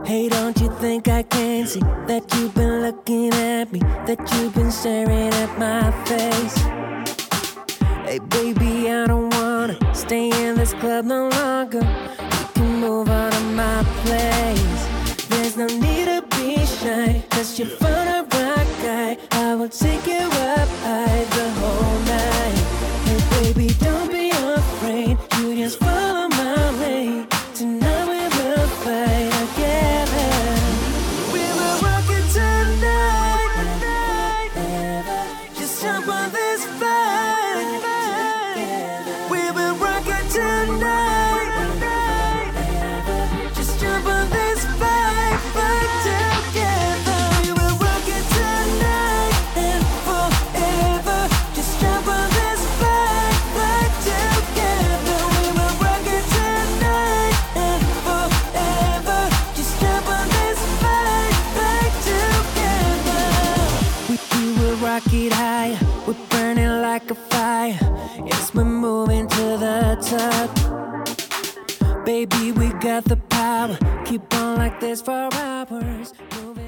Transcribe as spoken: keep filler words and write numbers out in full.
Hey, don't you think I can see that you've been looking at me, that you've been staring at my face? Hey, baby, I don't wanna stay in this club no longer. You can move on to my place. There's no need to be shy, cause you're fun a rock guy. I will take you up high the whole night. Hey, baby, don't be afraid, you just follow my way. Tonight we will fight together. We will rock it tonight. Just jump on this fight. We will rock it tonight. Just jump on this fight, fight together. We will rock it tonight and forever. Just jump on this fight, fight together. We will rock it tonight and forever. Just jump on this fight, fight together. We, we will rock it high. We're burning like a fire. Yes, we're moving to the top. Baby, we got the power. Keep on like this for hours. Moving